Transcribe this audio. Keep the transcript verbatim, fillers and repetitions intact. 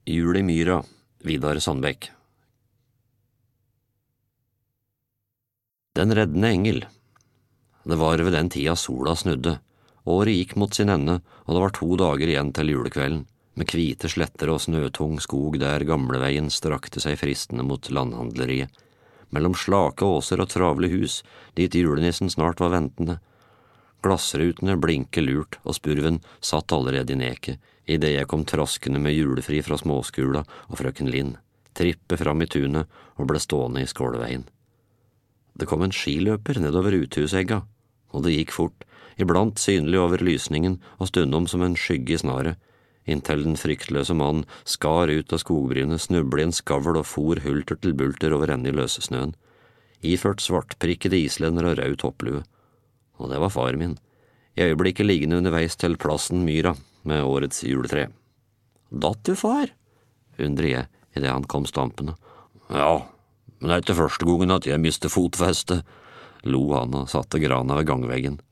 Jul i myra, Vidar Sandbekk. Den reddende engel. Det var ved den tida sola snudde. Året gikk mot sin ende, og det var to dager igjen til julekvelden, med hvite sletter og snøtung skog der gamleveien strakte seg fristende mot landhandleriet, mellom slake åser og travle hus, dit julenissen snart var ventende. Glassrutene blinke lurt, og spurven satt allerede i neket, i det jeg kom traskende med julefri fra småskula og frøken Lind, trippe fram i tunet og ble stående i skåleveien. Det kom en skiløper nedover uthusegga, og det gikk fort, iblant synlig over lysningen og stundom som en skygge i snaret, inntil den fryktløse mannen skar ut av skogbrynet, snuble i en skavl og for hulter til bulter over ende i løsesnøen, iført svartprikkede islender og rød topplue. Og det var far min, i øyeblikket liggende underveis til plassen Myra med årets juletre. «Datt du, far?» undrer jeg, i det han kom stampende. «Ja, men det er ikke første gangen at jeg mister fotfeste», lo han og satte grana ved gangveggen.